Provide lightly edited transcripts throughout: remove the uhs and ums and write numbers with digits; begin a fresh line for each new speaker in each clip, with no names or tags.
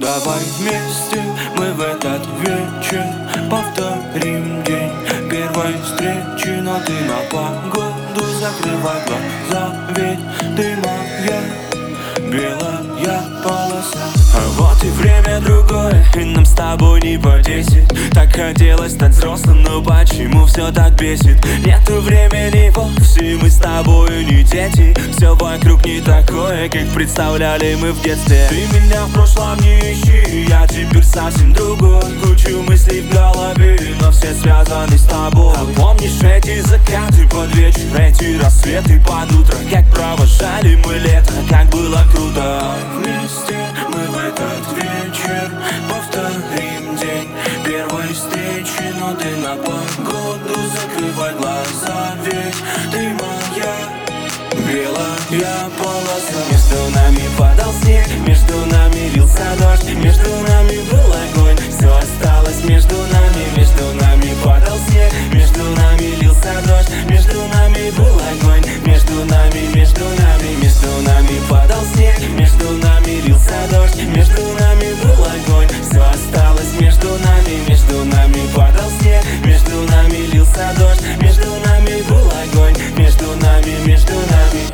Давай вместе мы в этот вечер повторим день первой встречи, но ты на погоду закрывай глаза, ведь ты моя белая полоса. А вот и время другое, и нам с тобой не по 10. Так хотелось стать взрослым, но почему все так бесит? Нету времени вовсе, мы с тобой не дети. Все вокруг не такое, как представляли мы в детстве. Ты меня в прошлом не ищи, я теперь совсем другой. Кучу мыслей в голове, но все связаны с тобой. А помнишь эти закаты под вечер, эти рассветы под утро? Как провожали мы лето, как было круто. Вместе мы в этот вечер повторим день первой встречи, но ты на погоду закрывай глаза, ведь ты моя белая полоса. Между нами падал снег, между нами лился дождь, между нами был огонь, все осталось между нами. Между нами падал снег, между нами лился дождь, между нами был огонь, между нами, между нами, между нами падал снег, между нами лился дождь, между нами был огонь, все осталось между нами. Между нами падал снег, между нами лился дождь, между нами был огонь, между нами, между нами.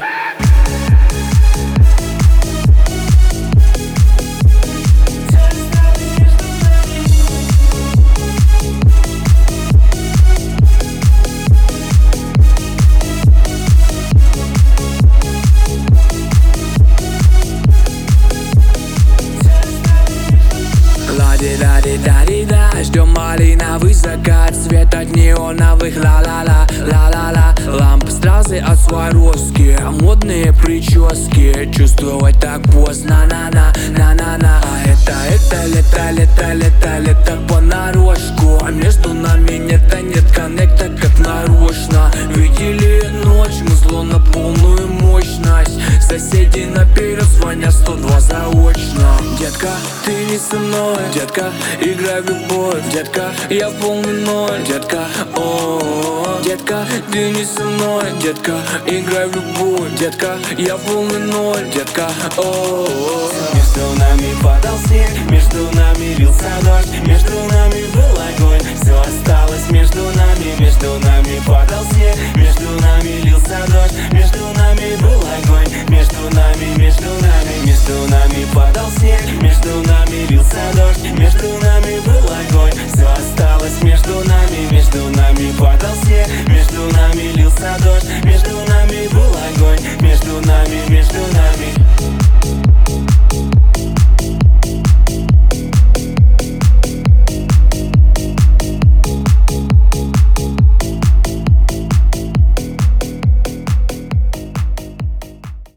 Ла-ди-да-ди-да-ди-да, ждем малиновый закат, свет от неоновых ла-ла-ла, ла-ла-ла. Лампы, стразы от Сваровски, модные прически, чувствовать так поздно, на-на, на-на-на. А это лето понарошку, а между нами нет коннекта, как нарочно. Видели ночь, мы зло на полную мощность, соседи наперед звонят 102 заочно. Детка, ты не со мной, детка, играй в любовь, детка, я полный ноль, детка, о-о-о. Детка, ты не со мной, детка, играй в любовь, детка, я полный ноль, детка, о-о-о.
Между нами падал снег, между нами лился дождь, между нами был огонь, все осталось между нами. Между нами падал снег, между нами лился дождь, между нами был огонь, между нами, между нами, между нами падал снег, между нами